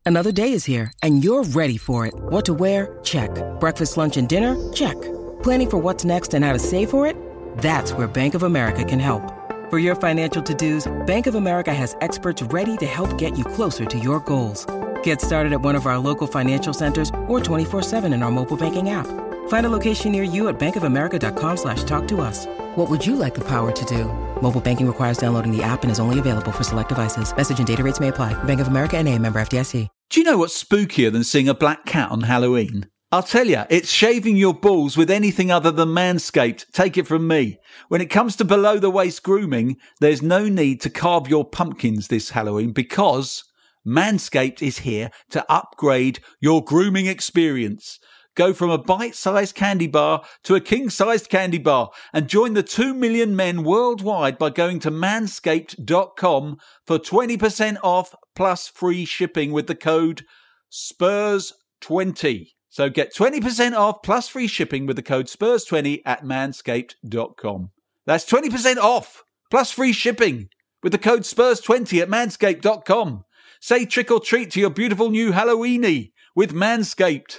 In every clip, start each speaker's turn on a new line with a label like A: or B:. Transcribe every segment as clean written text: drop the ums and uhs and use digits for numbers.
A: Another day is here, and you're ready for it. What to wear? Check. Breakfast, lunch, and dinner? Check. Planning for what's next and how to save for it? That's where Bank of America can help. For your financial to-dos, Bank of America has experts ready to help get you closer to your goals. Get started at one of our local financial centers or 24/7 in our mobile banking app. Find a location near you at bankofamerica.com/talktous. What would you like the power to do? Mobile banking requires downloading the app and is only available for select devices. Message and data rates may apply. Bank of America N.A., member FDIC.
B: Do you know what's spookier than seeing a black cat on Halloween? I'll tell you, it's shaving your balls with anything other than Manscaped. Take it from me. When it comes to below-the-waist grooming, there's no need to carve your pumpkins this Halloween because Manscaped is here to upgrade your grooming experience. Go from a bite-sized candy bar to a king-sized candy bar and join the 2 million men worldwide by going to manscaped.com for 20% off plus free shipping with the code SPURS20. So get 20% off plus free shipping with the code SPURS20 at manscaped.com. That's 20% off plus free shipping with the code SPURS20 at manscaped.com. Say trick or treat to your beautiful new Halloweeny with Manscaped.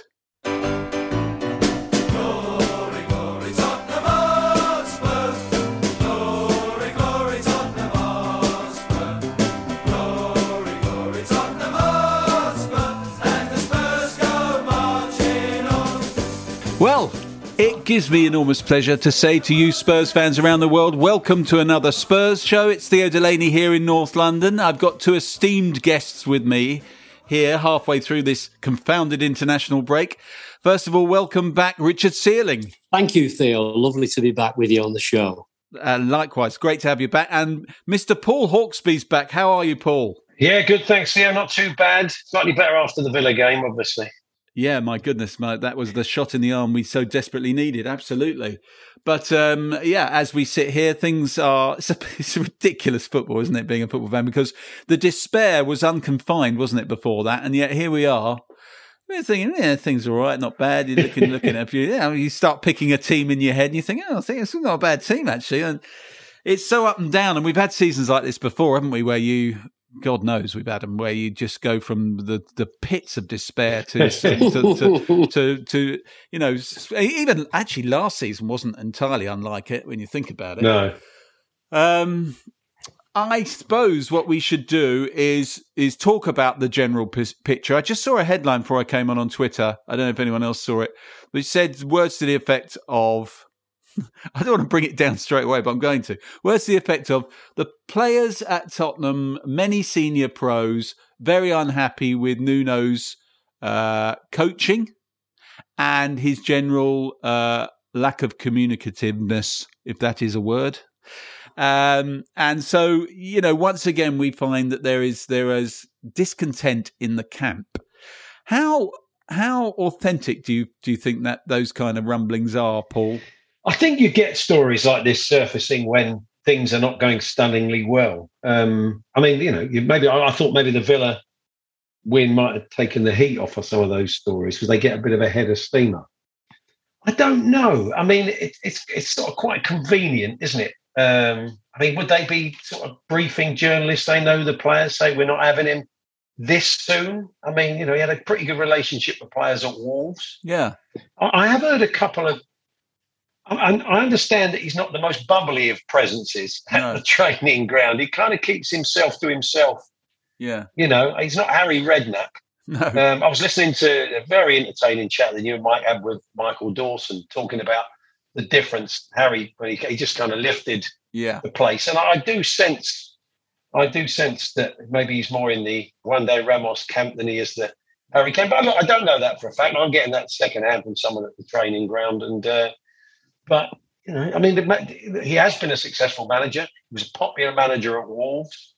B: Well, it gives me enormous pleasure to say to you Spurs fans around the world, welcome to another Spurs show. It's Theo Delaney here in North London. I've got two esteemed guests with me here halfway through this confounded international break. First of all, welcome back, Richard Searling.
C: Thank you, Theo. Lovely to be back with you on the show.
B: Likewise, great to have you back. And Mr. Paul Hawksby's back. How are you, Paul?
D: Yeah, good, thanks, Theo. Not too bad. Slightly better after the Villa game, obviously.
B: Yeah, my goodness, mate, that was the shot in the arm we so desperately needed, absolutely. But, as we sit here, things are... It's a ridiculous football, isn't it, being a football fan? Because the despair was unconfined, wasn't it, before that? And yet here we are. We're thinking, yeah, things are all right, not bad. You're looking at you start picking a team in your head and you think, I think it's not a bad team, actually. And it's so up and down. And we've had seasons like this before, haven't we, where God knows we've had them where you just go from the pits of despair to even actually last season wasn't entirely unlike it when you think about it.
D: No.
B: I suppose what we should do is talk about the general picture. I just saw a headline before I came on Twitter. I don't know if anyone else saw it, which said words to the effect of, I don't want to bring it down straight away, but I'm going to. Words to the effect of the players at Tottenham, many senior pros, very unhappy with Nuno's coaching and his general lack of communicativeness, if that is a word. And so, once again, we find that there is discontent in the camp. How authentic do you think that those kind of rumblings are, Paul?
D: I think you get stories like this surfacing when things are not going stunningly well. I thought maybe the Villa win might have taken the heat off of some of those stories because they get a bit of a head of steam up. I don't know. I mean, it's sort of quite convenient, isn't it? Would they be sort of briefing journalists? They know the players, say we're not having him this soon. I mean, he had a pretty good relationship with players at Wolves.
B: Yeah.
D: I have heard a couple of... I understand that he's not the most bubbly of presences at the training ground. He kind of keeps himself to himself.
B: Yeah.
D: He's not Harry Redknapp.
B: No.
D: I was listening to a very entertaining chat that you might have with Michael Dawson talking about the difference. Harry, when he just kind of lifted the place. And I do sense that maybe he's more in the one day Ramos camp than he is the Harry camp. But I don't know that for a fact. I'm getting that secondhand from someone at the training ground. And but he has been a successful manager. He was a popular manager at Wolves.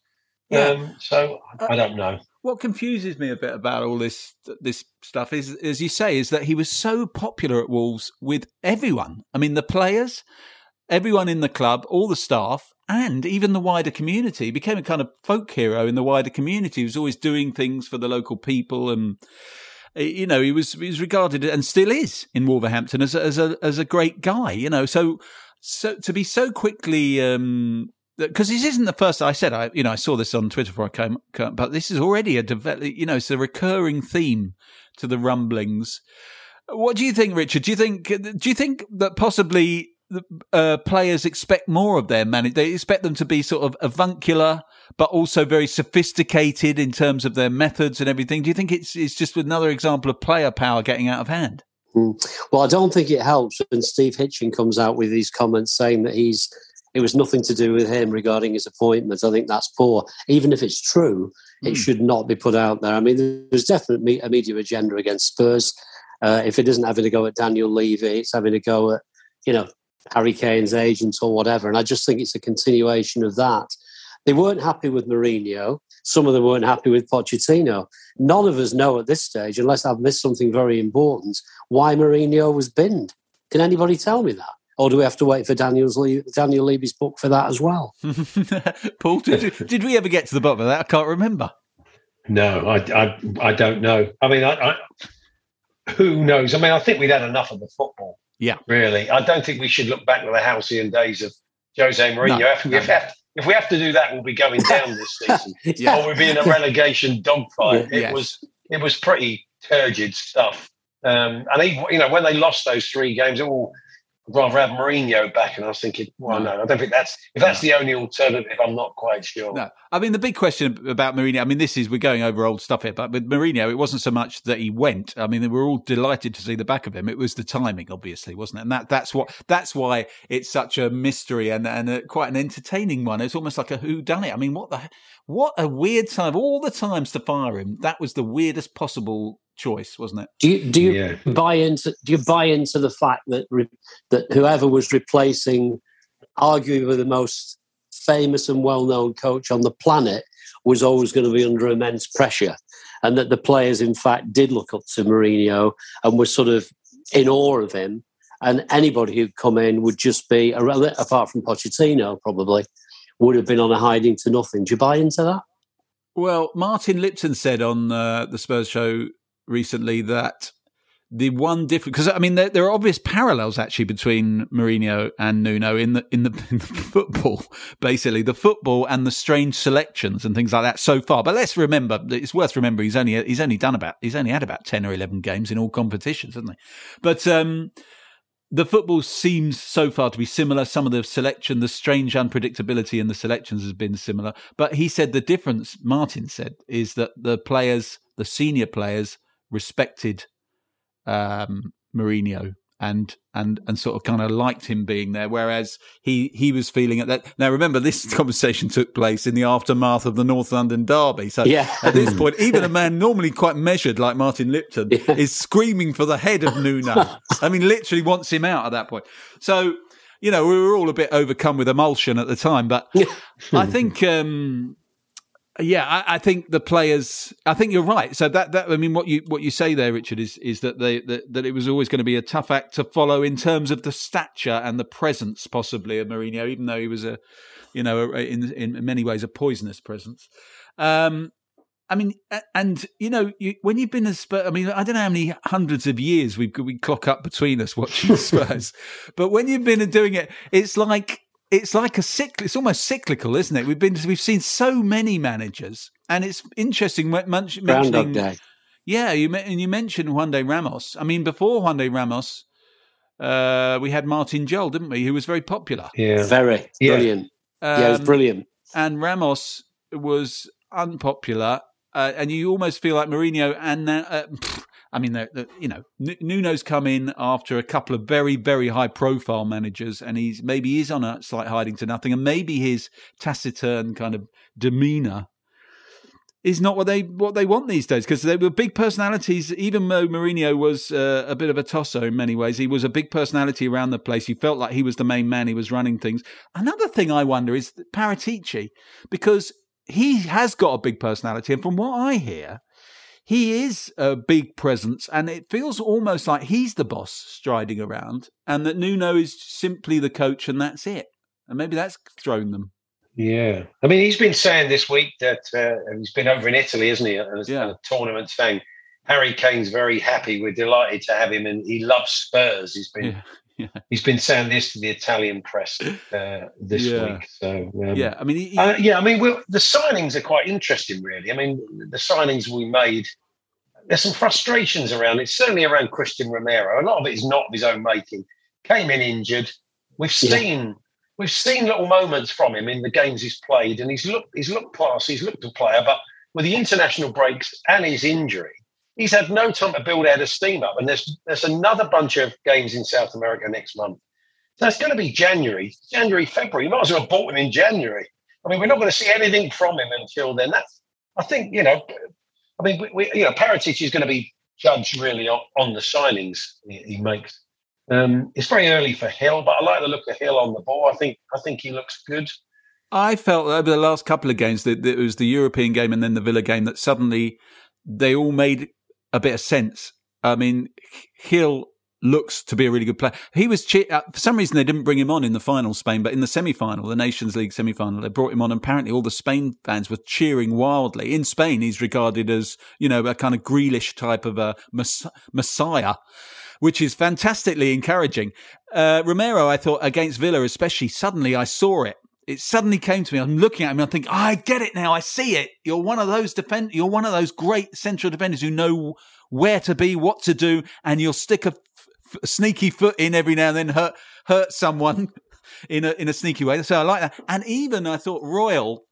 D: So I don't know.
B: What confuses me a bit about all this stuff is, as you say, is that he was so popular at Wolves with everyone. I mean, the players, everyone in the club, all the staff, and even the wider community. He became a kind of folk hero in the wider community. He was always doing things for the local people, and he was regarded, and still is, in Wolverhampton as a great guy. So to be so quickly because this isn't the first. I said I saw this on Twitter before I came, but this is already it's a recurring theme to the rumblings. What do you think, Richard? Do you think that possibly players expect more of their manager? They expect them to be sort of avuncular, but also very sophisticated in terms of their methods and everything. Do you think it's just another example of player power getting out of hand?
C: Well, I don't think it helps when Steve Hitchen comes out with these comments saying that it was nothing to do with him regarding his appointment. I think that's poor. Even if it's true, it should not be put out there. I mean, there's definitely a media agenda against Spurs. If it isn't having to go at Daniel Levy, it's having to go at, Harry Kane's agent or whatever. And I just think it's a continuation of that. They weren't happy with Mourinho. Some of them weren't happy with Pochettino. None of us know at this stage, unless I've missed something very important, why Mourinho was binned. Can anybody tell me that? Or do we have to wait for Daniel Levy's book for that as well?
B: Paul, did we ever get to the bottom of that? I can't remember.
D: No, I don't know. I mean, who knows? I mean, I think we'd had enough of the football.
B: Yeah.
D: Really. I don't think we should look back to the halcyon days of Jose Mourinho.
B: No.
D: If we have to do that, we'll be going down this season. Or we'll be in a relegation dogfight. It was pretty turgid stuff. And even, when they lost those 3 games, I'd rather have Mourinho back. And I was thinking, no, I don't think if that's the only alternative, I'm not quite sure.
B: No, I mean, the big question about Mourinho, I mean, we're going over old stuff here, but with Mourinho, it wasn't so much that he went. I mean, they were all delighted to see the back of him. It was the timing, obviously, wasn't it? And that's why it's such a mystery and quite an entertaining one. It's almost like a whodunit. I mean, what a weird time. All the times to fire him, that was the weirdest possible choice, wasn't it?
C: Do you buy into the fact that whoever was replacing arguably the most famous and well-known coach on the planet was always going to be under immense pressure, and that the players in fact did look up to Mourinho and were sort of in awe of him, and anybody who'd come in would just be, apart from Pochettino probably, would have been on a hiding to nothing. Do you buy into that?
B: Well, Martin Lipton said on the Spurs show recently that the one difference, because I mean there are obvious parallels actually between Mourinho and Nuno in the football, basically the football and the strange selections and things like that so far. But let's remember, it's worth remembering he's only had about 10 or 11 games in all competitions, hasn't he? But the football seems so far to be similar. Some of the selection, the strange unpredictability in the selections has been similar. But he said the difference, Martin said, is that the senior players respected Mourinho and sort of kind of liked him being there, whereas he was feeling at that. Now, remember, this conversation took place in the aftermath of the North London derby. So at this point, even a man normally quite measured like Martin Lipton is screaming for the head of Nuno. I mean, literally wants him out at that point. So, we were all a bit overcome with emulsion at the time. But I think... I think the players. I think you're right. So that I mean, what you say there, Richard, is that that it was always going to be a tough act to follow in terms of the stature and the presence, possibly, of Mourinho, even though he was in many ways a poisonous presence. I mean, and when you've been a Spurs, I mean, I don't know how many hundreds of years we clock up between us watching Spurs, but when you've been doing it, it's like it's almost cyclical, isn't it? We've seen so many managers, and it's interesting mentioning
C: Groundhog Day.
B: Yeah, you mentioned Juan de Ramos. I mean, before Juan de Ramos, we had Martin Jol, didn't we? Who was very popular.
C: Yeah, very brilliant. It was brilliant.
B: And Ramos was unpopular, and you almost feel like Mourinho and. I mean, Nuno's come in after a couple of very, very high-profile managers, and he's on a slight hiding to nothing, and maybe his taciturn kind of demeanour is not what they want these days, because they were big personalities. Even though Mourinho was a bit of a tosser in many ways, he was a big personality around the place. He felt like he was the main man. He was running things. Another thing I wonder is Paratici, because he has got a big personality, and from what I hear, he is a big presence, and it feels almost like he's the boss striding around, and that Nuno is simply the coach, and that's it. And maybe that's thrown them.
D: Yeah. I mean, he's been saying this week that he's been over in Italy, isn't he, at a tournament, saying Harry Kane's very happy. We're delighted to have him, and he loves Spurs. He's been he's been saying this to the Italian press this week. So
B: I mean,
D: the signings are quite interesting, really. I mean, the signings we made. There's some frustrations around it, certainly around Christian Romero. A lot of it is not of his own making. Came in injured. We've seen little moments from him in the games he's played, and he's looked classy, he's looked a player, but with the international breaks and his injury, he's had no time to build out a steam up. And there's another bunch of games in South America next month. So it's going to be January, February. You might as well have bought him in January. I mean, we're not going to see anything from him until then. I think, Paratici is going to be judged really on the signings he makes. It's very early for Hill, but I like the look of Hill on the ball. I think he looks good.
B: I felt over the last couple of games that it was the European game and then the Villa game that suddenly they all made a bit of sense. I mean, Hill looks to be a really good player. He was for some reason they didn't bring him on in the final Spain, but in the semi-final, the Nations League semi-final, they brought him on. And apparently, all the Spain fans were cheering wildly. In Spain, he's regarded as a kind of Grealish type of a messiah, which is fantastically encouraging. Romero, I thought against Villa, especially, suddenly I saw it. It suddenly came to me. I'm looking at him and I think, I get it now. I see it. You're one of those You're one of those great central defenders who know where to be, what to do, and you'll stick a sneaky foot in every now and then, hurt someone in a sneaky way. So I like that. And even I thought Royal,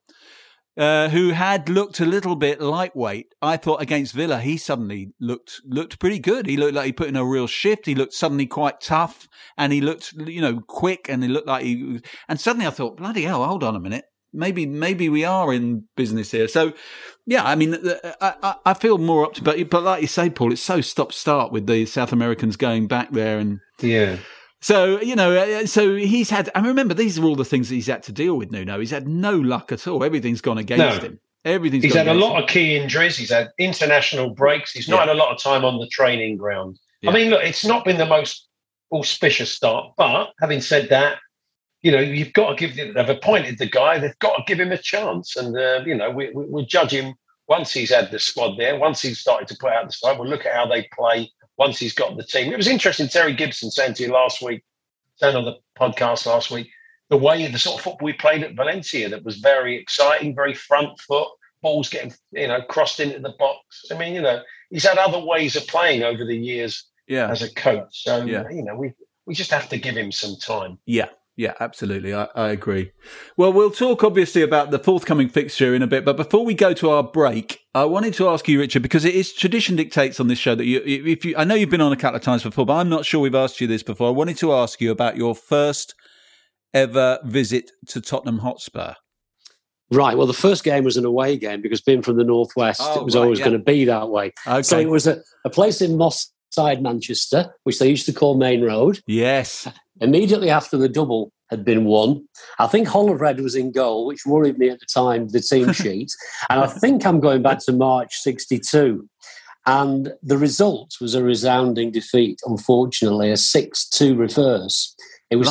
B: who had looked a little bit lightweight, I thought against Villa, he suddenly looked pretty good. He looked like he put in a real shift. He looked suddenly quite tough, and he looked, quick, and he looked like and suddenly I thought, bloody hell, hold on a minute. Maybe we are in business here. So, yeah, I mean, I feel more up to, but like you say, Paul, it's so stop-start with the South Americans going back there. And
D: yeah.
B: So, so he's had, and remember, these are all the things that he's had to deal with, Nuno. He's had no luck at all. Everything's gone against him.
D: He's had a lot of key injuries. He's had international breaks. He's not had a lot of time on the training ground. Yeah. I mean, look, it's not been the most auspicious start, but having said that, you've got to they've appointed the guy, they've got to give him a chance. And, we'll judge him once he's had the squad there, once he's started to put out the side. We'll look at how they play once he's got the team. It was interesting, Terry Gibson saying to you saying on the podcast last week, the sort of football we played at Valencia that was very exciting, very front foot, balls getting, crossed into the box. I mean, he's had other ways of playing over the years as a coach. So, we just have to give him some time.
B: Yeah, absolutely. I agree. Well, we'll talk obviously about the forthcoming fixture in a bit, but before we go to our break, I wanted to ask you, Richard, because it is tradition dictates on this show that I know you've been on a couple of times before, but I'm not sure we've asked you this before. I wanted to ask you about your first ever visit to Tottenham Hotspur.
C: Right. Well, the first game was an away game because being from the Northwest, it was always going to be that way. Okay. So it was a place in Moss Side, Manchester, which they used to call Main Road.
B: Yes.
C: Immediately after the double had been won, I think Hollerred was in goal, which worried me at the time, the team sheet. And I think I'm going back to March 62. And the result was a resounding defeat, unfortunately, a 6-2 reverse. It was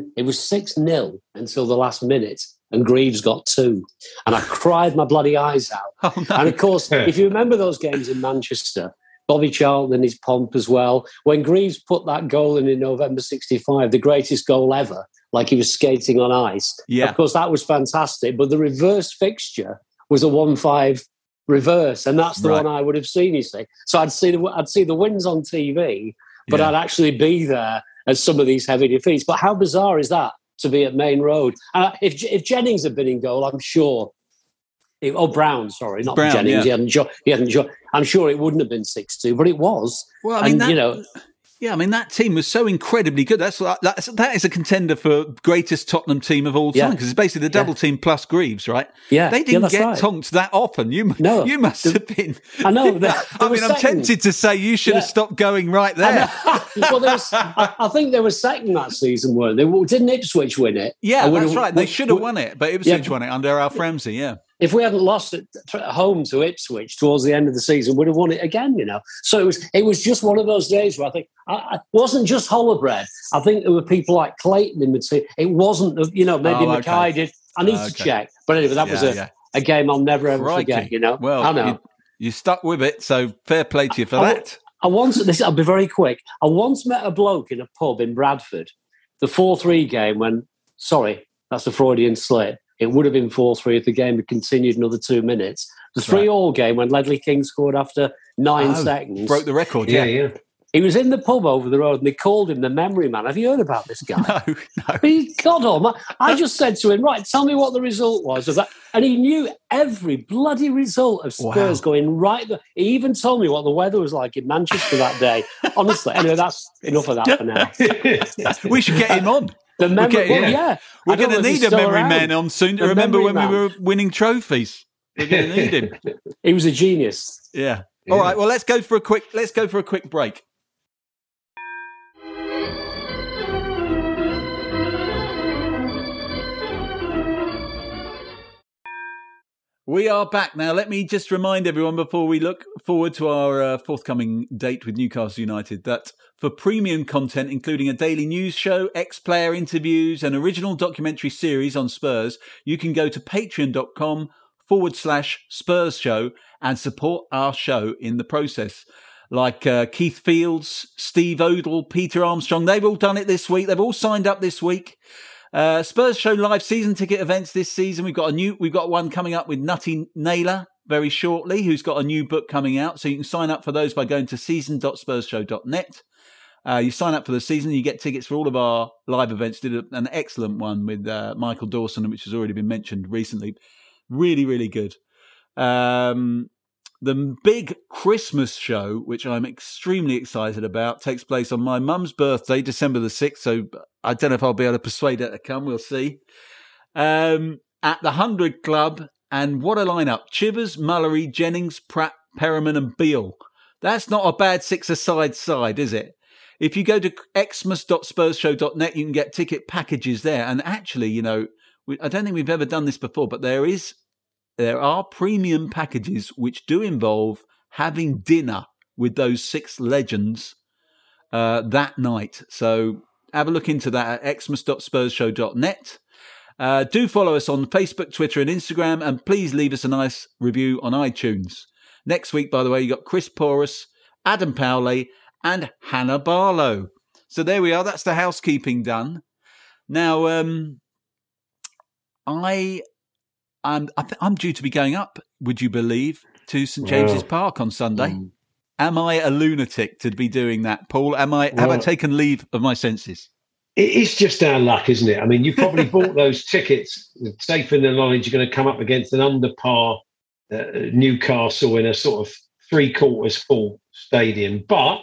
C: 6-0 until the last minute, and Greaves got 2. And I cried my bloody eyes out. Oh, no. And of course, if you remember those games in Manchester, Bobby Charlton and his pomp as well. When Greaves put that goal in November 65, the greatest goal ever, like he was skating on ice. Yeah. Of course, that was fantastic. But the reverse fixture was a 1-5 reverse, and that's the one I would have seen, you see. So I'd see the wins on TV, but I'd actually be there at some of these heavy defeats. But how bizarre is that to be at Main Road? If Jennings had been in goal, I'm sure... Brown, sorry, not Brown, Jennings. Yeah. He hadn't. I'm sure it wouldn't have been 6-2, but it was.
B: Well, I mean, that team was so incredibly good. That is a contender for greatest Tottenham team of all time because it's basically the double team plus Greaves, right?
C: Yeah,
B: they didn't get tonked that often. You must have been.
C: I know.
B: I'm tempted to say you should have stopped going right there.
C: Well, I think they were second that season, weren't they? Didn't Ipswich win it?
B: Yeah, that's right. They should have won it, but Ipswich won it under Alf Ramsey. Yeah.
C: If we hadn't lost it at home to Ipswich towards the end of the season, we'd have won it again, So it was just one of those days where I think it wasn't just Hollerred. I think there were people like Clayton in the team. It wasn't, maybe Mackay did. I need to check. But anyway, that was a game I'll never, ever forget,
B: Well, I know. You stuck with it, so fair play to you for that.
C: I'll be very quick. I once met a bloke in a pub in Bradford. The 4-3 game when, sorry, that's a Freudian slip. It would have been 4-3 if the game had continued another 2 minutes. The 3-all game when Ledley King scored after 9 seconds.
B: Broke the record,
C: yeah. He was in the pub over the road and they called him the memory man. Have you heard about this guy?
B: No.
C: God almighty. I just said to him, right, tell me what the result was of that. And he knew every bloody result of Spurs going right there. He even told me what the weather was like in Manchester that day. Honestly, anyway, that's enough of that for now.
B: We should get him on.
C: The memory,
B: We're going to need a memory man on soon to remember when we were winning trophies. We're going to need him.
C: He was a genius.
B: Yeah. All right. Well, let's go for a quick break. We are back now. Let me just remind everyone before we look forward to our forthcoming date with Newcastle United that for premium content, including a daily news show, ex-player interviews, and original documentary series on Spurs, you can go to patreon.com/Spurs show and support our show in the process. Like Keith Fields, Steve Odell, Peter Armstrong, they've all done it this week. They've all signed up this week. Spurs Show live season ticket events this season. We've got one coming up with Nutty Naylor very shortly, who's got a new book coming out. So you can sign up for those by going to season.spursshow.net. You sign up for the season, you get tickets for all of our live events. Did an excellent one with Michael Dawson, which has already been mentioned recently. Really, really good. The big Christmas show, which I'm extremely excited about, takes place on my mum's birthday, December the 6th. So I don't know if I'll be able to persuade her to come. We'll see. At the 100 Club. And what a lineup. Chivers, Mullery, Jennings, Pratt, Perriman and Beale. That's not a bad six-a-side side, is it? If you go to xmas.spursshow.net, you can get ticket packages there. And actually, I don't think we've ever done this before, but there are premium packages which do involve having dinner with those 6 legends that night. So have a look into that at xmas.spursshow.net. Do follow us on Facebook, Twitter and Instagram, and please leave us a nice review on iTunes. Next week, by the way, you got Chris Porus, Adam Powley and Hannah Barlow. So there we are. That's the housekeeping done. Now, I'm due to be going up, would you believe, to St James's Park on Sunday. Am I a lunatic to be doing that, Paul? Have I taken leave of my senses?
D: It's just our luck, isn't it? I mean, you probably bought those tickets safe in the knowledge you're going to come up against an under-par Newcastle in a sort of 3/4 full stadium. But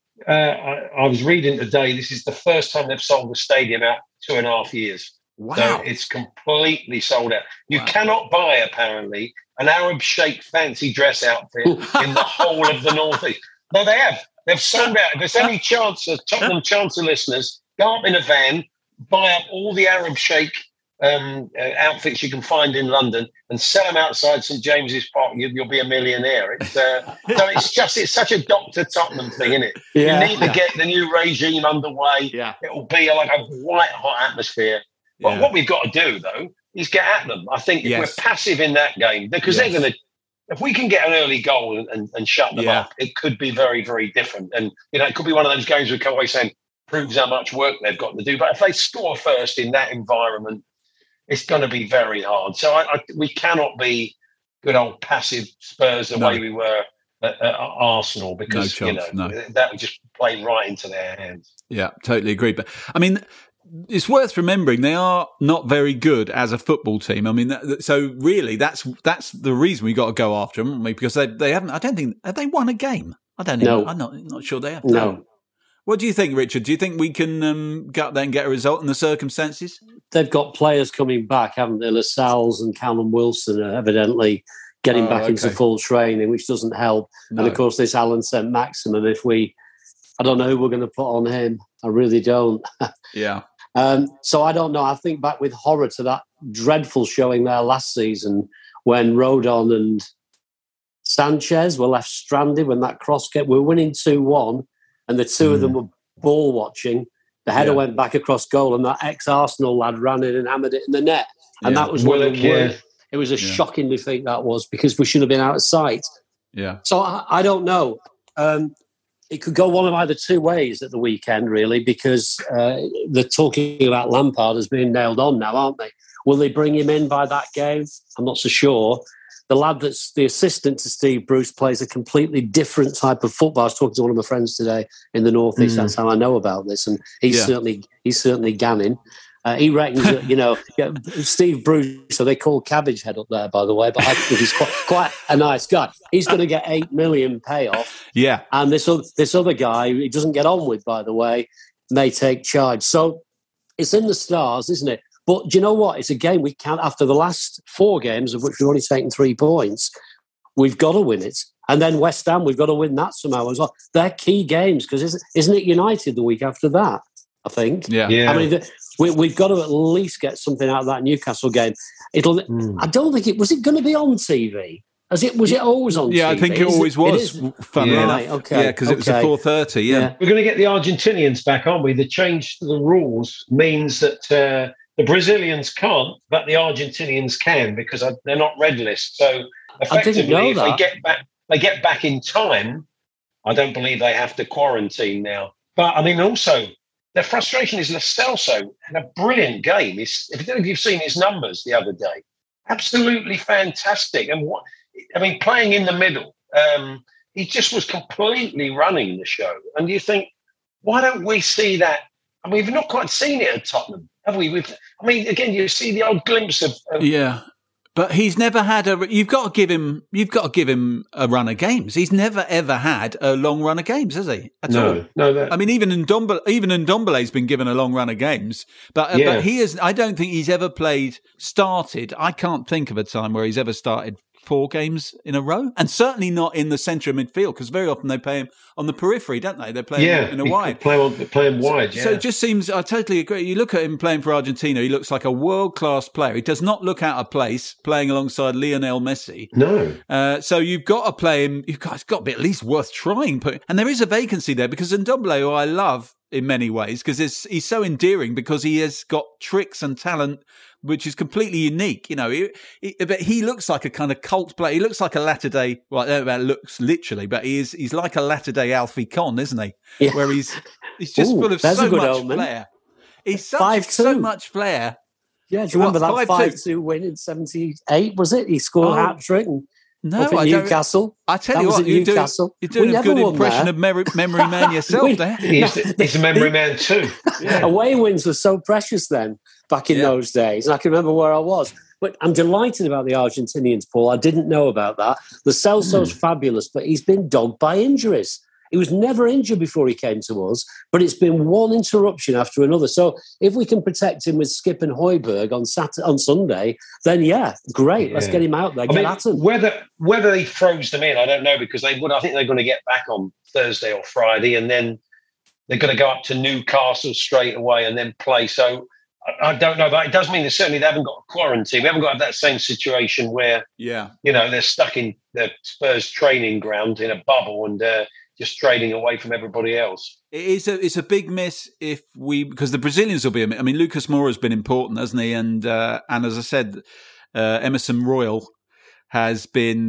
D: I was reading today, this is the first time they've sold the stadium out 2.5 years.
B: Wow.
D: So it's completely sold out. You cannot buy, apparently, an Arab Sheikh fancy dress outfit in the whole of the Northeast. No, they have. They've sold out. If there's any chance, Tottenham Chancellor listeners, go up in a van, buy up all the Arab Sheikh outfits you can find in London and sell them outside St James's Park. You'll be a millionaire. It's such a Dr. Tottenham thing, isn't it? Yeah. You need to get the new regime underway. Yeah. It will be like a white hot atmosphere. But what we've got to do, though, is get at them. I think if we're passive in that game, because they're going to, if we can get an early goal and shut them up, it could be very, very different. And, it could be one of those games we come away saying, proves how much work they've got to do. But if they score first in that environment, it's going to be very hard. So we cannot be good old passive Spurs the way we were at Arsenal, because, that would just play right into their hands.
B: Yeah, totally agree. But, I mean, it's worth remembering they are not very good as a football team. I mean, so really, that's the reason we got to go after them, haven't we? Because they haven't. I don't think have they won a game. I don't know. I'm not sure they have.
C: No.
B: What do you think, Richard? Do you think we can go up there and get a result in the circumstances?
C: They've got players coming back, haven't they? Lascelles and Callum Wilson are evidently getting back into full training, which doesn't help. No. And of course, this Alan St Maximin. I don't know who we're going to put on him. I really don't.
B: Yeah.
C: So I don't know. I think back with horror to that dreadful showing there last season when Rodon and Sanchez were left stranded when that cross kept. We were winning 2-1 and the two of them were ball watching. The header went back across goal and that ex-Arsenal lad ran in and hammered it in the net. And that was one of the worst. It was a shocking defeat, that was, because we should have been out of sight.
B: Yeah.
C: So I don't know. it could go one of either two ways at the weekend, really, because they're talking about Lampard as being nailed on now, aren't they? Will they bring him in by that game? I'm not so sure. The lad that's the assistant to Steve Bruce plays a completely different type of football. I was talking to one of my friends today in the Northeast. That's how I know about this, and he's certainly gamming. He reckons that, Steve Bruce, so they call Cabbage Head up there, by the way, but I think he's quite a nice guy. He's going to get $8 million payoff.
B: Yeah.
C: And this other guy, he doesn't get on with, by the way, may take charge. So it's in the stars, isn't it? But do you know what? It's a game we can't, after the last 4 games, of which we've only taken 3 points, we've got to win it. And then West Ham, we've got to win that somehow as well. They're key games, because isn't it United the week after that, I think?
B: Yeah.
C: I mean, we've got to at least get something out of that Newcastle game. I don't think was it going to be on TV? Was it always on TV?
B: Yeah, I think it always was. Funnily enough.
C: Right, okay.
B: Yeah, because it was at 4:30. Yeah.
D: We're going to get the Argentinians back, aren't we? The change to the rules means that the Brazilians can't, but the Argentinians can, because they're not red list. So effectively, if they get back in time, I don't believe they have to quarantine now. But I mean, also, their frustration is Lo Celso had a brilliant game. If you've seen his numbers the other day, absolutely fantastic. And playing in the middle, he just was completely running the show. And you think, why don't we see that? I mean, we've not quite seen it at Tottenham, have we? Again, you see the odd glimpse of
B: yeah. But he's never had you've got to give him a run of games. He's never ever had a long run of games, has he?
D: No.
B: I mean, even Ndombele's been given a long run of games, but he has. I don't think he's ever started. I can't think of a time where he's ever started 4 games in a row, and certainly not in the centre of midfield, because very often they play him on the periphery, don't they? They play him in a wide.
D: Play him wide.
B: So it just seems. I totally agree. You look at him playing for Argentina; he looks like a world-class player. He does not look out of place playing alongside Lionel Messi.
D: No.
B: So you've got to play him. It's got to be at least worth trying. And there is a vacancy there, because Ndombele, who I love in many ways, because he's so endearing, because he has got tricks and talent which is completely unique. But he looks like a kind of cult player. He looks like a latter-day, well, I don't know about looks literally, but he's like a latter-day Alfie Conn, isn't he?
C: Yeah.
B: Where he's just full of so much flair. He's so much flair.
C: Yeah, do you remember that 5-2 win in 78, was it? He scored a hat-trick Newcastle.
B: I tell you what, you're doing a good impression of memory man yourself there.
D: He's a memory man too.
C: Yeah. Away wins were so precious then, back in those days. And I can remember where I was. But I'm delighted about the Argentinians, Paul. I didn't know about that. Lo Celso's fabulous, but he's been dogged by injuries. He was never injured before he came to us, but it's been one interruption after another. So if we can protect him with Skip and Højbjerg on Sunday, then great. Yeah. Let's get him out there. Get at him.
D: Whether he throws them in, I don't know, because I think they're going to get back on Thursday or Friday, and then they're going to go up to Newcastle straight away and then play. So I don't know, but it does mean that certainly they haven't got a quarantine. We haven't got that same situation where they're stuck in the Spurs training ground in a bubble and just trading away from everybody else.
B: It's a big miss because the Brazilians will be. I mean, Lucas Moura's been important, hasn't he? And as I said, Emerson Royal has been.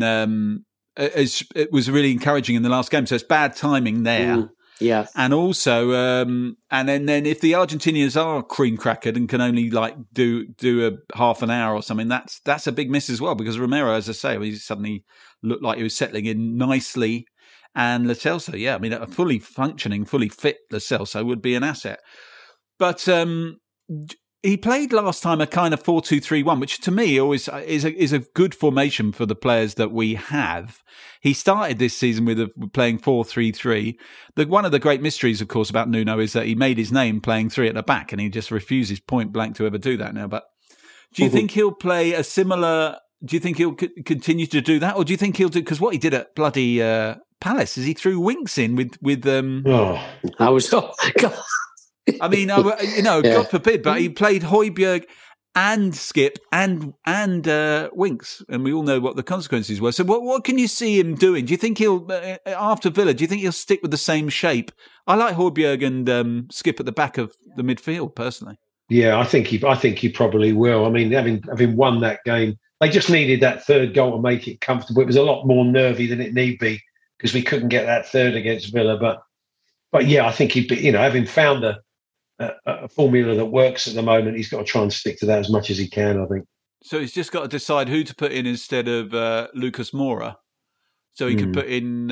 B: It was really encouraging in the last game. So it's bad timing there.
C: Yeah,
B: and also, and then if the Argentinians are cream crackered and can only do a half an hour or something, that's a big miss as well. Because Romero, as I say, he suddenly looked like he was settling in nicely. And Lo Celso, a fully functioning, fully fit Lo Celso would be an asset. But he played last time a kind of 4-2-3-1, which to me always is a good formation for the players that we have. He started this season with playing 4-3-3. One of the great mysteries, of course, about Nuno is that he made his name playing 3 at the back, and he just refuses point blank to ever do that now. But do you think he'll play a similar? Do you think he'll continue to do that, or do you think he'll do? Because what he did at bloody Palace is he threw Winks in with.
C: I was. God.
B: I mean, God forbid, but he played Højbjerg and Skip and Winks, and we all know what the consequences were. So, what can you see him doing? Do you think he'll after Villa? Do you think he'll stick with the same shape? I like Højbjerg and Skip at the back of the midfield personally.
D: Yeah, I think he probably will. I mean, having won that game, they just needed that third goal to make it comfortable. It was a lot more nervy than it need be because we couldn't get that third against Villa. But But yeah, I think he'd be, having found a formula that works at the moment, he's got to try and stick to that as much as he can, I think.
B: So he's just got to decide who to put in instead of Lucas Moura. So he could put in.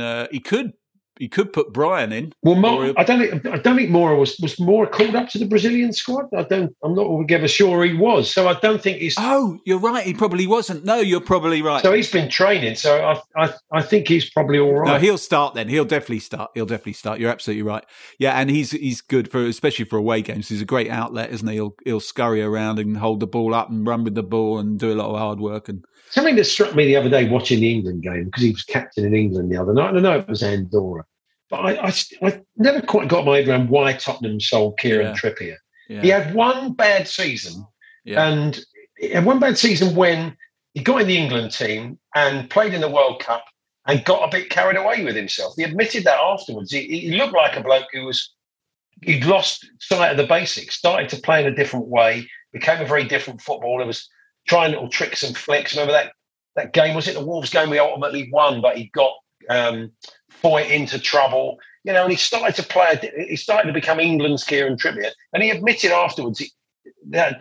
B: He could put Brian in.
D: Well, I don't think Moura was Moura called up to the Brazilian squad. I'm not altogether sure he was. So I don't think he's.
B: Oh, you're right. He probably wasn't. No, you're probably right.
D: So he's been training. So I think he's probably all right.
B: No, he'll start then. He'll definitely start. You're absolutely right. Yeah, and he's good especially for away games. He's a great outlet, isn't he? He'll scurry around and hold the ball up and run with the ball and do a lot of hard work. And
D: something that struck me the other day watching the England game, because he was captain in England the other night. I know it was Andorra. But I never quite got my head around why Tottenham sold Kieran Trippier. Yeah. He had one bad season, and he had one bad season when he got in the England team and played in the World Cup and got a bit carried away with himself. He admitted that afterwards. He looked like a bloke he'd lost sight of the basics, started to play in a different way, became a very different footballer, was trying little tricks and flicks. Remember that game, was it the Wolves game we ultimately won, but he got Foyt into trouble, and he started to play. He started to become England's Kieran Trippier, and he admitted afterwards. But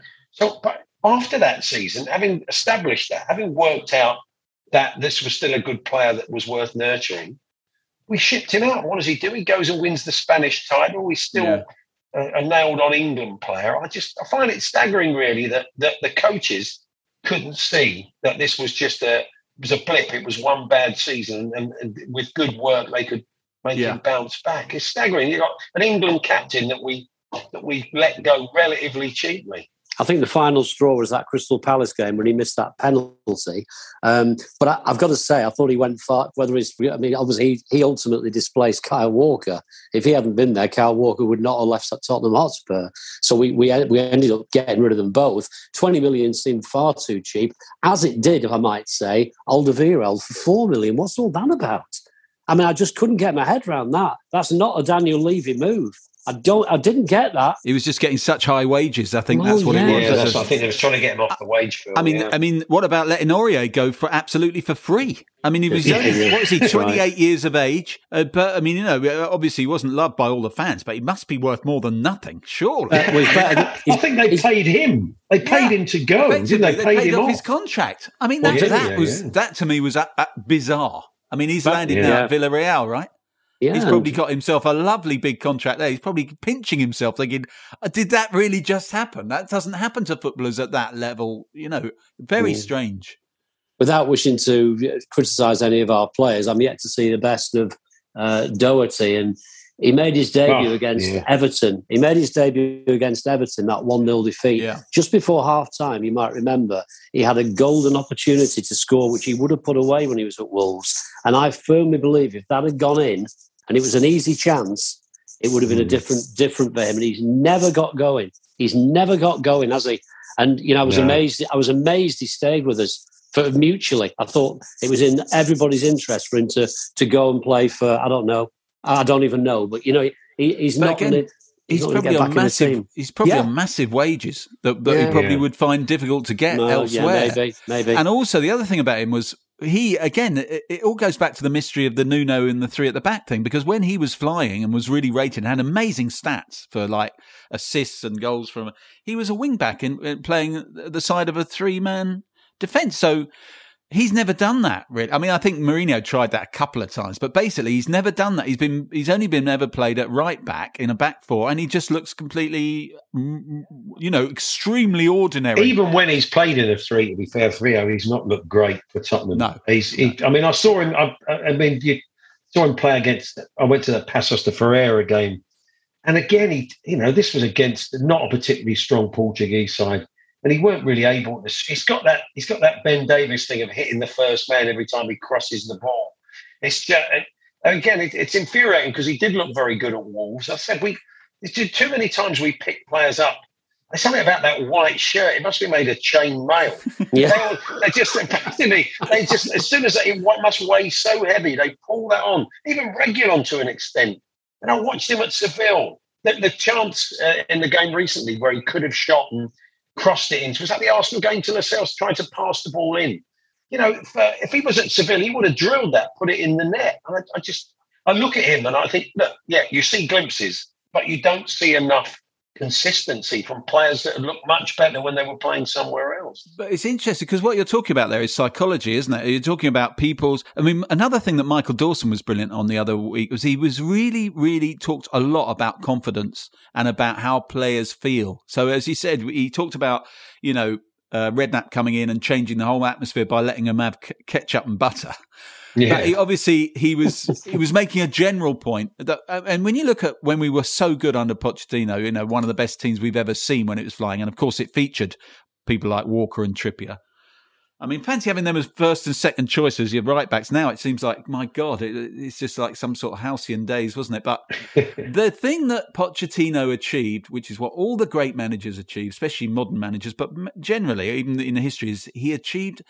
D: after that season, having established that, having worked out that this was still a good player that was worth nurturing, we shipped him out. What does he do? He goes and wins the Spanish title. He's still a nailed-on England player. I find it staggering, really, that the coaches couldn't see that this was just a blip. It was one bad season, and with good work, they could make him bounce back. It's staggering. You got an England captain that we let go relatively cheaply.
C: I think the final straw was that Crystal Palace game when he missed that penalty. But I've got to say, I thought he went far. Obviously, he ultimately displaced Kyle Walker. If he hadn't been there, Kyle Walker would not have left at Tottenham Hotspur. So we ended up getting rid of them both. 20 million seemed far too cheap, as it did, if I might say, Alderweireld for 4 million. What's all that about? I mean, I just couldn't get my head around that. That's not a Daniel Levy move. I didn't get that.
B: He was just getting such high wages. I think that's what it was.
D: Yeah, that's what I think they were trying to get him off the wage bill.
B: I mean, what about letting Aurier go for absolutely for free? I mean, he was what was he, 28 years of age? But I mean, obviously he wasn't loved by all the fans, but he must be worth more than nothing, surely.
D: I think they paid him. They paid him to go. Didn't they?
B: Paid him
D: off
B: his contract. I mean, that to me was bizarre. I mean, he's landed now at Villarreal, right? Yeah. He's probably got himself a lovely big contract there. He's probably pinching himself thinking, did that really just happen? That doesn't happen to footballers at that level. Very strange.
C: Without wishing to criticise any of our players, I'm yet to see the best of Doherty. And he made his debut against Everton. He made his debut against Everton, that 1-0 defeat. Yeah. Just before half-time, you might remember, he had a golden opportunity to score, which he would have put away when he was at Wolves. And I firmly believe if that had gone in, and it was an easy chance, it would have been a different for him. And he's never got going. He's never got going, has he? And I was amazed. I was amazed he stayed with us mutually. I thought it was in everybody's interest for him to go and play for. I don't even know. But he's not going to.
B: He's probably on massive. He's probably on massive wages that he probably would find difficult to get elsewhere.
C: Yeah, maybe.
B: And also the other thing about him was it all goes back to the mystery of the Nuno and the three at the back thing, because when he was flying and was really rated and had amazing stats for like assists and goals from, he was a wing back in playing the side of a 3-man defence. So he's never done that, really. I mean, I think Mourinho tried that a couple of times, but basically he's never done that. He's only been ever played at right back in a back four, and he just looks completely, extremely ordinary.
D: Even when he's played in a 3, to be fair, he's not looked great for Tottenham.
B: No.
D: I saw him. You saw him play against. I went to the Passos de Ferreira game, and again, this was against not a particularly strong Portuguese side. And he weren't really able to. He's got that Ben Davies thing of hitting the first man every time he crosses the ball. It's just, again, it's infuriating because he did look very good at Wolves. I said too many times we pick players up. There's something about that white shirt. It must be made of chain mail. Yeah. They just as soon as it must weigh so heavy, they pull that on. Even Reguilon to an extent. And I watched him at Seville. The chance in the game recently where he could have shot and crossed it into. Was that the Arsenal game to Lascelles trying to pass the ball in? If he was at Seville, he would have drilled that, put it in the net. And I just, I look at him and I think, look, yeah, you see glimpses, but you don't see enough consistency from players that look much better when they were playing somewhere else.
B: But it's interesting because what you're talking about there is psychology, isn't it? You're talking about people's... I mean, another thing that Michael Dawson was brilliant on the other week was he was really talked a lot about confidence and about how players feel. So as he said, he talked about, Redknapp coming in and changing the whole atmosphere by letting them have ketchup and butter. Yeah. But he was making a general point that, and when you look at when we were so good under Pochettino, one of the best teams we've ever seen when it was flying, and of course it featured people like Walker and Trippier. I mean, fancy having them as first and second choices, your right backs. Now it seems like, my God, it's just like some sort of halcyon days, wasn't it? But the thing that Pochettino achieved, which is what all the great managers achieve, especially modern managers, but generally, even in the history, is he achieved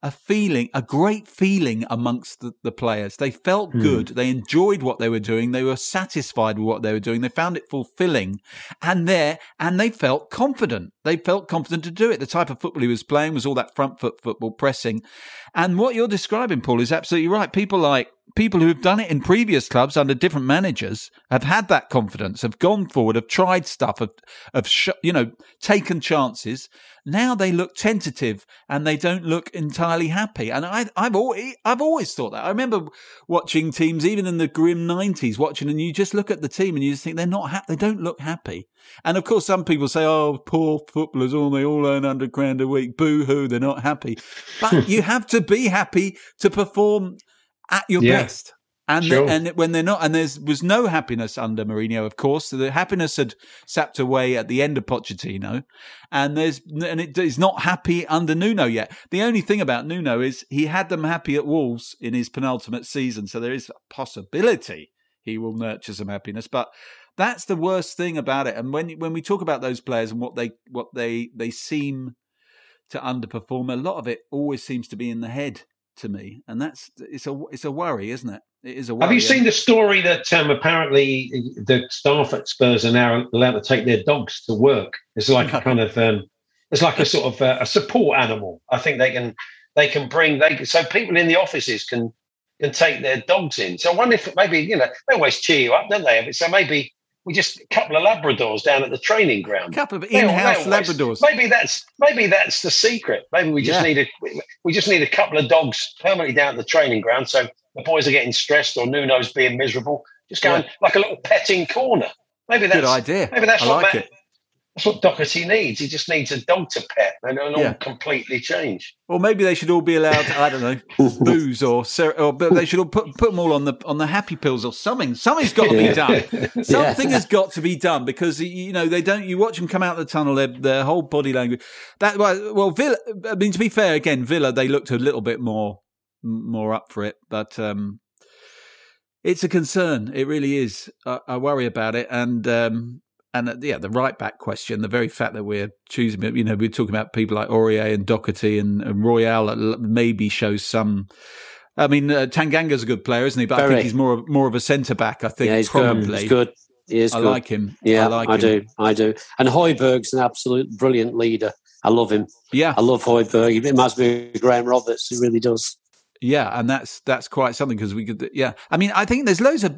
B: a great feeling amongst the players. They felt good. They enjoyed what they were doing. They were satisfied with what they were doing. They found it fulfilling. And they felt confident. They felt confident to do it. The type of football he was playing was all that front foot football, pressing. And what you're describing, Paul, is absolutely right. People who have done it in previous clubs under different managers have had that confidence, have gone forward, have tried stuff, have taken chances. Now they look tentative and they don't look entirely happy. And I've always thought that. I remember watching teams, even in the grim 90s, and you just look at the team and you just think they're not happy. They don't look happy. And of course, some people say, "Oh, poor footballers! They all earn £100 a week. Boo hoo! They're not happy." But you have to be happy to perform at your best. And and when they're not, and there was no happiness under Mourinho, of course. So the happiness had sapped away at the end of Pochettino, and it is not happy under Nuno yet. The only thing about Nuno is he had them happy at Wolves in his penultimate season, so there is a possibility he will nurture some happiness. But that's the worst thing about it. And when we talk about those players and what they seem to underperform, a lot of it always seems to be in the head to me, and it's a worry, isn't it? It is a worry.
E: Have you seen the story that apparently the staff at Spurs are now allowed to take their dogs to work? It's like a kind of it's like a sort of a support animal. I think they can bring so people in the offices can take their dogs in. So I wonder if maybe they always cheer you up, don't they? So maybe we just a couple of Labradors down at the training ground.
B: A couple of in-house Labradors.
E: Maybe that's the secret. Maybe we just need a couple of dogs permanently down at the training ground. So the boys are getting stressed or Nuno's being miserable. Just going like a little petting corner. Maybe that's
B: good idea.
E: Maybe that's
B: that's
E: what Doherty needs. He just needs a dog to pet, and it'll all completely change.
B: Or maybe they should all be allowed, I don't know, booze or they should all put them all on the happy pills or something. Something's got to be done. Something has got to be done because they don't. You watch them come out of the tunnel, their whole body language. Villa. I mean, to be fair, again, Villa they looked a little bit more up for it, but it's a concern. It really is. I worry about it, and the right back question, the very fact that we're choosing, we're talking about people like Aurier and Doherty and Royale maybe shows some. I mean, Tanganga's a good player, isn't he? But I think he's more of a centre back. I think
C: he's
B: probably
C: good. He's good. He is good.
B: I like him.
C: Yeah, I do. And Højbjerg's an absolute brilliant leader. I love him.
B: Yeah,
C: I love Højbjerg. He reminds me of Graham Roberts. He really does.
B: Yeah, and that's quite something because we could. Yeah, I mean, I think there's a lot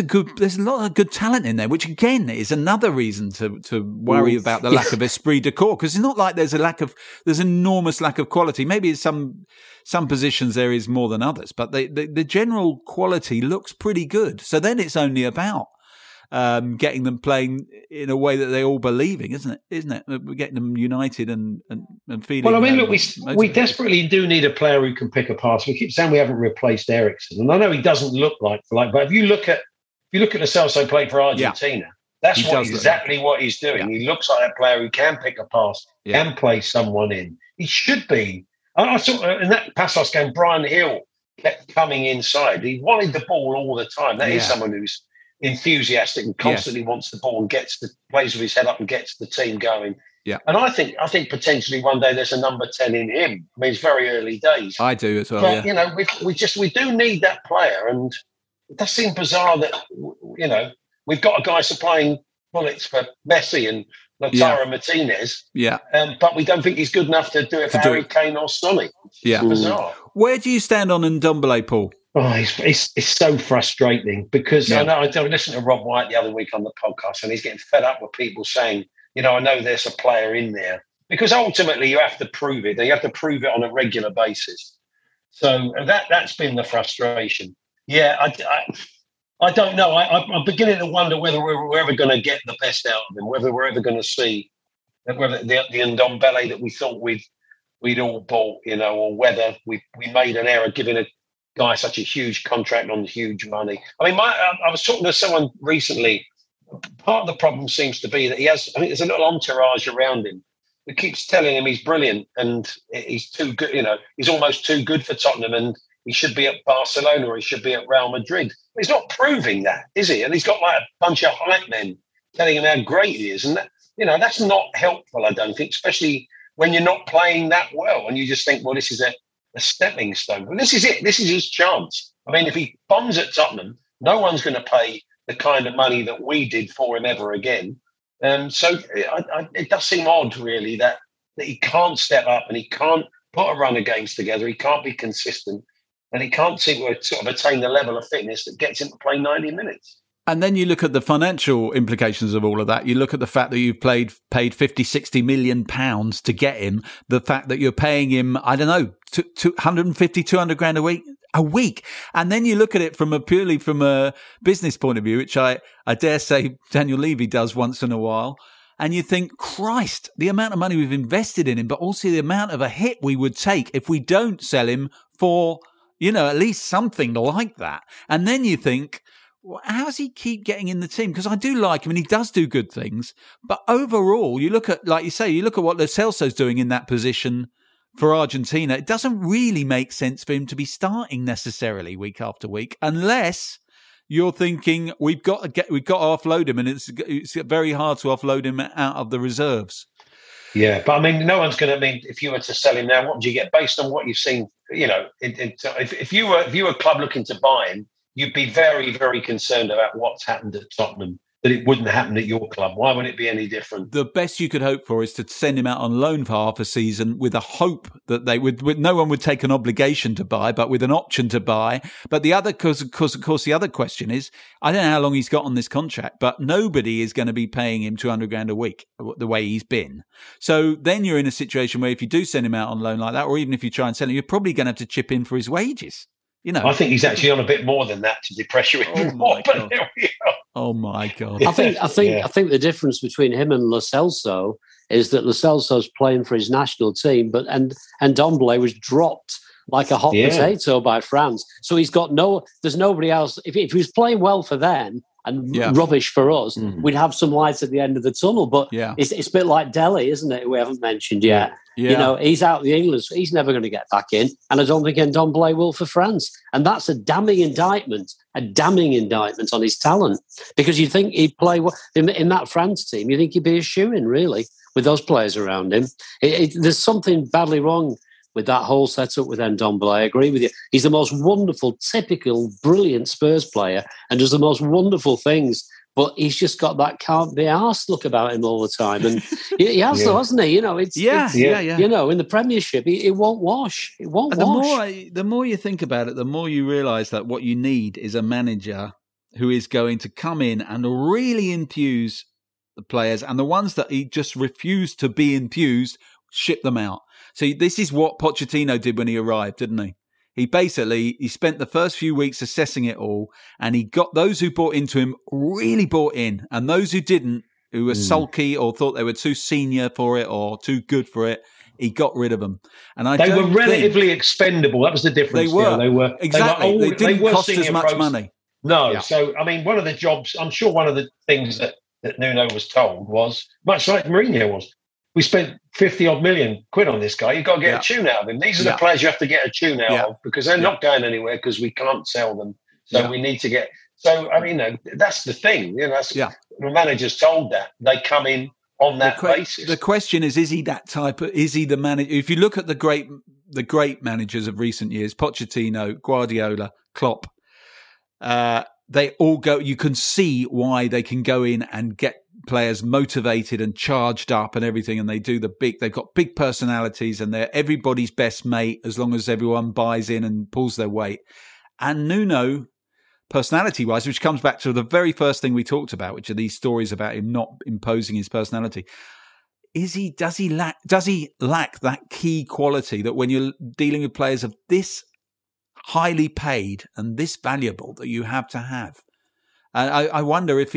B: of good talent in there, which again is another reason to worry about the lack of esprit de corps, because it's not like there's enormous lack of quality. Maybe in some positions there is more than others, but the general quality looks pretty good. So then it's only about getting them playing in a way that they all believe in, isn't it? We're getting them united and feeling.
E: Well, I mean, look, we desperately do need a player who can pick a pass. We keep saying we haven't replaced Eriksen, and I know he doesn't look like, but if you look at the Celso play for Argentina, that's exactly what he's doing. Yeah. He looks like a player who can pick a pass, can play someone in. He should be. I saw in that Passos game, Brian Hill kept coming inside. He wanted the ball all the time. That is someone who's enthusiastic and constantly wants the ball and plays with his head up and gets the team going.
B: Yeah.
E: And I think potentially one day there's a number 10 in him. I mean, it's very early days.
B: I do as well.
E: But, we do need that player, and it does seem bizarre that we've got a guy supplying bullets for Messi and Lautaro Martinez.
B: Yeah.
E: But we don't think he's good enough to do it for Harry Kane or Sonny.
B: Yeah.
E: Bizarre.
B: Where do you stand on Ndombele, Paul?
E: Oh, it's so frustrating because I listened to Rob White the other week on the podcast, and he's getting fed up with people saying, I know there's a player in there, because ultimately you have to prove it. You have to prove it on a regular basis. So that's been the frustration. Yeah, I don't know. I'm beginning to wonder whether we're ever going to get the best out of him, whether we're ever going to see whether the Ndombele that we thought we'd all bought, or whether we made an error giving a guy such a huge contract on huge money. I mean, I was talking to someone recently. Part of the problem seems to be that there's a little entourage around him that keeps telling him he's brilliant and he's too good. He's almost too good for Tottenham and he should be at Barcelona or he should be at Real Madrid. But he's not proving that, is he? And he's got like a bunch of hype men telling him how great he is. And that's not helpful, I don't think, especially when you're not playing that well and you just think, well, this is a stepping stone. But this is it. This is his chance. I mean, if he bombs at Tottenham, no one's going to pay the kind of money that we did for him ever again. So it does seem odd, really, that he can't step up and he can't put a run of games together. He can't be consistent and he can't seem to sort of attain the level of fitness that gets him to play 90 minutes.
B: And then you look at the financial implications of all of that. You look at the fact that you've paid 50, 60 million pounds to get him. The fact that you're paying him, I don't know, 150, 200 grand a week. And then you look at it purely from a business point of view, which I dare say Daniel Levy does once in a while. And you think, Christ, the amount of money we've invested in him, but also the amount of a hit we would take if we don't sell him for, at least something like that. And then you think, well, how does he keep getting in the team? Because I do like him and he does do good things. But overall, you look at, like you say, you look at what Lo Celso's doing in that position for Argentina. It doesn't really make sense for him to be starting necessarily week after week, unless you're thinking we've got to offload him, and it's very hard to offload him out of the reserves.
E: Yeah, but I mean, no one's going to. I mean, if you were to sell him now, what would you get based on what you've seen? If you were a club looking to buy him, you'd be very, very concerned about what's happened at Tottenham, that it wouldn't happen at your club. Why would it be any different?
B: The best you could hope for is to send him out on loan for half a season with a hope that they would, no one would take an obligation to buy, but with an option to buy. But the other, of course, the other question is, I don't know how long he's got on this contract, but nobody is going to be paying him 200 grand a week the way he's been. So then you're in a situation where if you do send him out on loan like that, or even if you try and sell him, you're probably going to have to chip in for his wages.
E: I think he's actually on a bit more than that to depress you even more. But there we are.
B: Oh my God!
C: I think the difference between him and Lo Celso is that Lo Celso's playing for his national team, and Ndombele was dropped like a hot potato by France. So he's got there's nobody else. If he was playing well for them and rubbish for us, we'd have some light at the end of the tunnel. But it's a bit like Delhi, isn't it? We haven't mentioned yet. Yeah. He's out of the England, so he's never going to get back in. And I don't think Ndombele will for France. And that's a damning indictment on his talent. Because you think he'd play in that France team, you think he'd be a shoo-in, really, with those players around him. There's something badly wrong with that whole setup with Ndombele. I agree with you. He's the most wonderful, typical, brilliant Spurs player and does the most wonderful things. But he's just got that can't be arsed look about him all the time. And he has, though, hasn't he? In the Premiership, it won't wash. It won't wash.
B: The more you think about it, the more you realise that what you need is a manager who is going to come in and really infuse the players. And the ones that he just refused to be infused, ship them out. So this is what Pochettino did when he arrived, didn't he? He spent the first few weeks assessing it all, and he got those who bought into him really bought in, and those who didn't, who were sulky or thought they were too senior for it or too good for it, he got rid of them. And they were
E: relatively expendable. That was the difference.
B: They were exactly. They didn't cost as much money.
E: No. Yeah. So I mean, one of the jobs, I'm sure, one of the things that Nuno was told was much like Mourinho was. We spent 50 odd million quid on this guy. You've got to get a tune out of him. These are the players you have to get a tune out of because they're not going anywhere because we can't sell them. So we need to get. So I mean, that's the thing. The manager's told that they come in on that basis.
B: The question is he that type of? Is he the manager? If you look at the great managers of recent years, Pochettino, Guardiola, Klopp, they all go. You can see why they can go in and get players motivated and charged up and everything, and they've got big personalities and they're everybody's best mate as long as everyone buys in and pulls their weight. And Nuno, personality-wise, which comes back to the very first thing we talked about, which are these stories about him not imposing his personality. Does he lack that key quality that when you're dealing with players of this highly paid and this valuable that you have to have? And I wonder if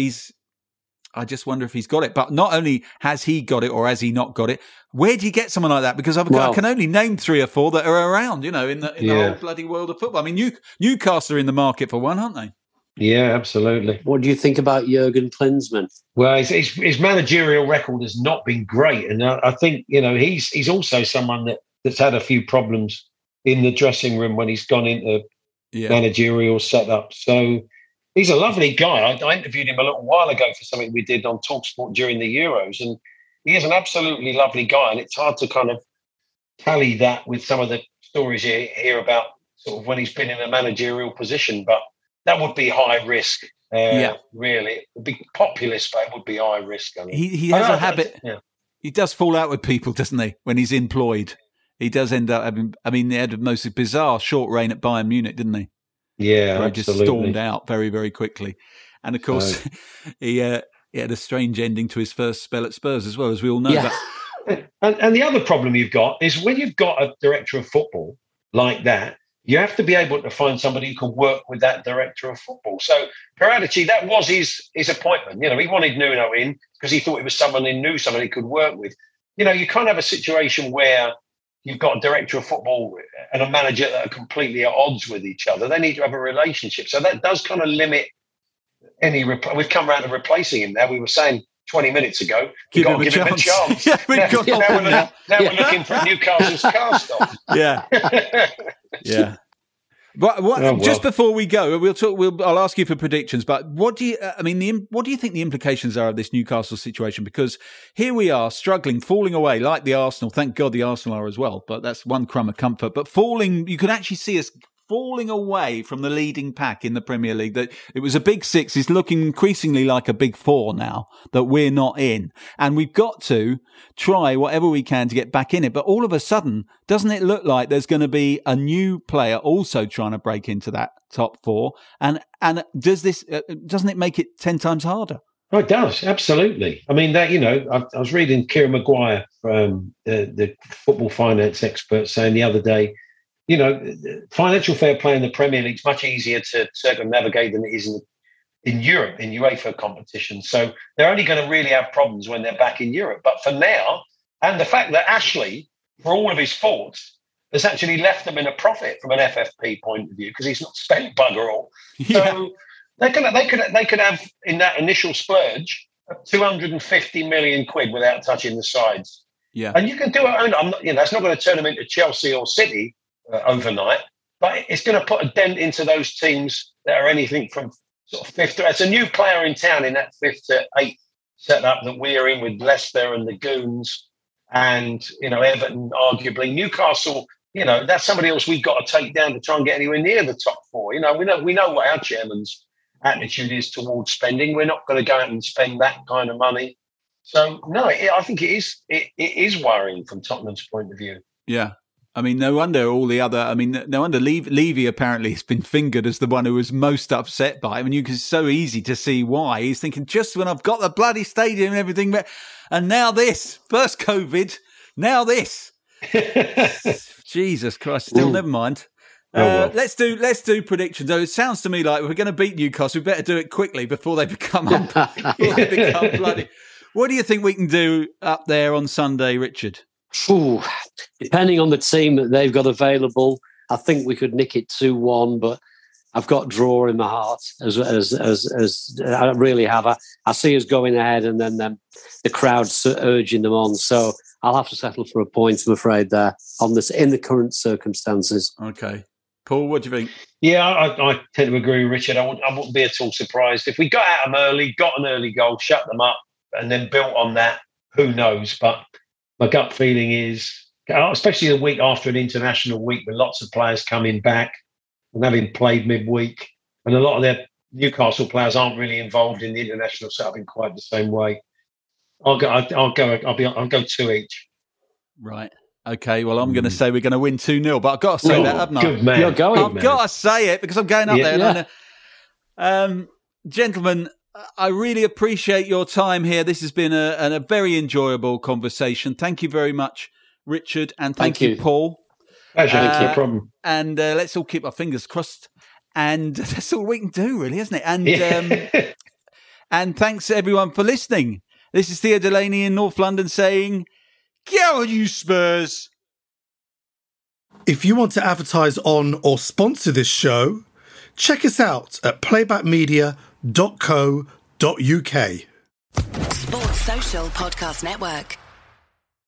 B: I just wonder if he's got it. But not only has he got it or has he not got it, where do you get someone like that? Because I can only name 3 or 4 that are around, in the whole bloody world of football. I mean, Newcastle are in the market for one, aren't they?
E: Yeah, absolutely.
C: What do you think about Jurgen Klinsmann?
E: Well, his managerial record has not been great. And I think, he's also someone that's had a few problems in the dressing room when he's gone into managerial setup. So he's a lovely guy. I interviewed him a little while ago for something we did on TalkSport during the Euros. And he is an absolutely lovely guy. And it's hard to kind of tally that with some of the stories you hear about sort of when he's been in a managerial position. But that would be high risk, really. It would be populist, but it would be high risk. I mean.
B: He has a habit. He does fall out with people, doesn't he, when he's employed? He does end up having, he had a most bizarre short reign at Bayern Munich, didn't he?
E: Yeah,
B: where he just stormed out very, very quickly. And of course, he had a strange ending to his first spell at Spurs as well, as we all know.
E: Yeah. And the other problem you've got is when you've got a director of football like that, you have to be able to find somebody who can work with that director of football. So Paratici, that was his appointment. He wanted Nuno in because he thought it was someone he knew, someone he could work with. You can't have a situation where you've got a director of football and a manager that are completely at odds with each other. They need to have a relationship. So that does kind of limit any... We've come around to replacing him now. We were saying 20 minutes ago, we've got to give him a chance. Now we're looking for Newcastle's cast off.
B: Yeah. Yeah. But just before we go, we'll talk. I'll ask you for predictions. But what do you think the implications are of this Newcastle situation? Because here we are struggling, falling away like the Arsenal. Thank God the Arsenal are as well. But that's one crumb of comfort. But falling, you can actually see us falling away from the leading pack in the Premier League. That it was a big 6 is looking increasingly like a big 4 now that we're not in, and we've got to try whatever we can to get back in it. But all of a sudden, doesn't it look like there's going to be a new player also trying to break into that top 4? And doesn't it make it 10 times harder?
E: Oh, it does, absolutely. I mean, that I was reading Kieran Maguire, the football finance expert, saying the other day, financial fair play in the Premier League is much easier to circumnavigate than it is in Europe, in UEFA competitions. So they're only going to really have problems when they're back in Europe. But for now, and the fact that Ashley, for all of his faults, has actually left them in a profit from an FFP point of view because he's not spent bugger all. Yeah. So they could have in that initial splurge 250 million quid without touching the sides.
B: Yeah,
E: and you can do it. That's not going to turn them into Chelsea or City overnight, but it's going to put a dent into those teams that are anything from sort of 5th to... It's a new player in town in that 5th to 8th setup that we're in with Leicester and the Goons and, Everton, arguably. Newcastle, that's somebody else we've got to take down to try and get anywhere near the top 4. We know what our chairman's attitude is towards spending. We're not going to go out and spend that kind of money. So, no, I think it is worrying from Tottenham's point of view.
B: Yeah. I mean, no wonder no wonder Levy apparently has been fingered as the one who was most upset by it. I mean, it's so easy to see why. He's thinking, just when I've got the bloody stadium and everything, and now this, first COVID, now this. Jesus Christ, still never mind. Let's do predictions. Though it sounds to me like we're going to beat Newcastle. We better do it quickly before they become bloody. What do you think we can do up there on Sunday, Richard?
C: Ooh, depending on the team that they've got available, I think we could nick it 2-1. But I've got draw in my heart, as I really have. I see us going ahead, and then the crowd urging them on. So I'll have to settle for a point, I'm afraid, there on this in the current circumstances.
B: Okay, Paul, what do you think?
E: Yeah, I tend to agree with Richard. I wouldn't be at all surprised if we got at them early, got an early goal, shut them up, and then built on that. Who knows? But my gut feeling is, especially the week after an international week with lots of players coming back and having played midweek, and a lot of their Newcastle players aren't really involved in the international setup in quite the same way. I'll go 2 each.
B: Right. Okay, well, I'm going to say we're going to win 2-0, but I've got to say that, haven't I?
E: Good man.
C: You're going,
B: I've got to say it because I'm going up there. Yeah. Gentlemen, I really appreciate your time here. This has been a very enjoyable conversation. Thank you very much, Richard, and thank you, Paul.
E: Pleasure. No problem.
B: And let's all keep our fingers crossed. And that's all we can do, really, isn't it? And and thanks, everyone, for listening. This is Theo Delaney in North London saying, "Get on, you Spurs!"
F: If you want to advertise on or sponsor this show, check us out at playbackmedia.co.uk.
G: Sports Social Podcast Network.